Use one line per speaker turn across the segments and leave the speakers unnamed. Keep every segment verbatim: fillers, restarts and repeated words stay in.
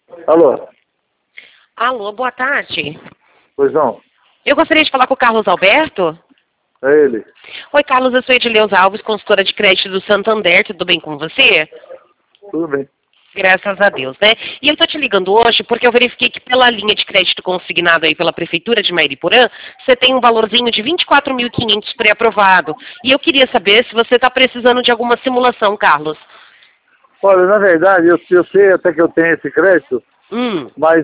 Alô?
Alô, boa tarde.
Pois não?
Eu gostaria de falar com o Carlos Alberto.
É ele.
Oi, Carlos, eu sou Edileuza Alves, consultora de crédito do Santander. Tudo bem com você?
Tudo bem.
Graças a Deus, né? E eu tô te ligando hoje porque eu verifiquei que pela linha de crédito consignado aí pela Prefeitura de Mairiporã, você tem um valorzinho de vinte e quatro mil e quinhentos pré-aprovado. E eu queria saber se você está precisando de alguma simulação, Carlos.
Olha, na verdade, eu, eu sei até que eu tenho esse crédito,
Hum.
mas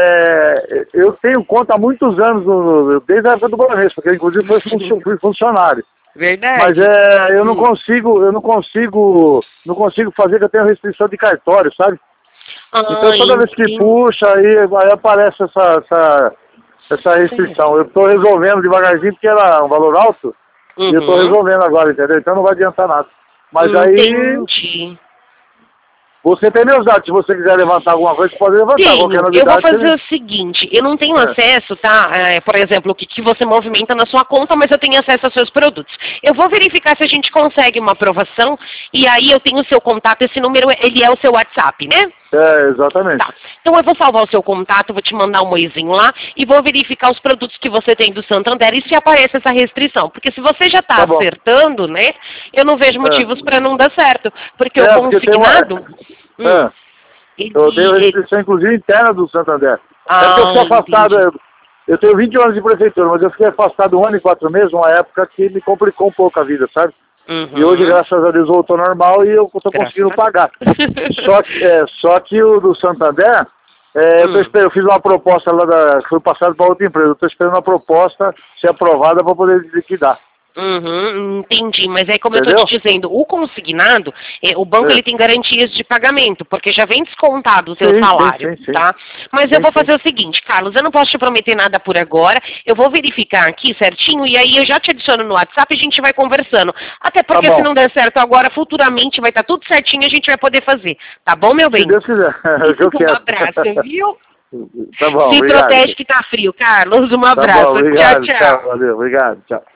é, eu tenho conta há muitos anos, no, no, desde a época do Banespa, porque inclusive foi funcio- fui funcionário.
Verdade.
Mas é, eu não
Hum.
consigo, eu não consigo, não consigo fazer, que eu tenho restrição de cartório, sabe?
Ah,
Então toda vez que
entendi.
puxa, aí, aí aparece essa, essa, essa restrição. Eu estou resolvendo devagarzinho, porque era um valor alto,
Uhum.
e eu estou resolvendo agora, entendeu? Então não vai adiantar nada. Mas aí,
Entendi.
você tem meus dados, se você quiser levantar alguma coisa, você pode levantar. Qualquer
Tenho.
novidade,
Eu vou fazer
você...
o seguinte, eu não tenho
É.
acesso, tá? É, por exemplo, o que, que você movimenta na sua conta, mas eu tenho acesso aos seus produtos. Eu vou verificar se a gente consegue uma aprovação e aí eu tenho o seu contato, esse número, ele é o seu WhatsApp, né?
É, exatamente.
Tá. Então eu vou salvar o seu contato, vou te mandar um oizinho lá e vou verificar os produtos que você tem do Santander e se aparece essa restrição. Porque se você já está
Tá bom.
acertando, né, eu não vejo motivos para não dar certo. Porque
É,
o
porque tem uma-
consignado... hum,
É.
ele-
Eu tenho
ele-
restrição, inclusive, interna do Santander. é
Ah,
porque eu fiquei afastado,
entendi.
eu, eu tenho vinte anos de prefeitura, mas eu fiquei afastado um ano e quatro meses, uma época que me complicou um pouco a vida, sabe?
Uhum.
E hoje, graças a Deus, voltou normal e eu estou
Graças
conseguindo
a
pagar.
Deus.
Só que, é, só que o do Santander, é, eu, tô
Hum.
esperando, eu fiz uma proposta lá, da, que foi passada para outra empresa, eu estou esperando a proposta ser aprovada para poder liquidar.
Uhum, entendi, mas é como eu
Entendeu?
estou te dizendo, o consignado, eh, o banco
É.
ele tem garantias de pagamento, porque já vem descontado o seu
Sim, sim,
salário,
sim, sim.
tá? Mas
Sim,
eu vou
sim.
fazer o seguinte, Carlos, eu não posso te prometer nada por agora, eu vou verificar aqui certinho e aí eu já te adiciono no WhatsApp e a gente vai conversando. Até porque
Tá bom.
se não der certo agora, futuramente vai estar tudo certinho e a gente vai poder fazer. Tá bom, meu
Se
bem?
Deus quiser, é o que eu
Um
quero.
abraço, viu?
Tá bom,
Se
obrigado.
protege que tá frio, Carlos. Um
Tá
abraço.
bom,
Tchau,
obrigado.
tchau.
Tchau, valeu, obrigado. Tchau.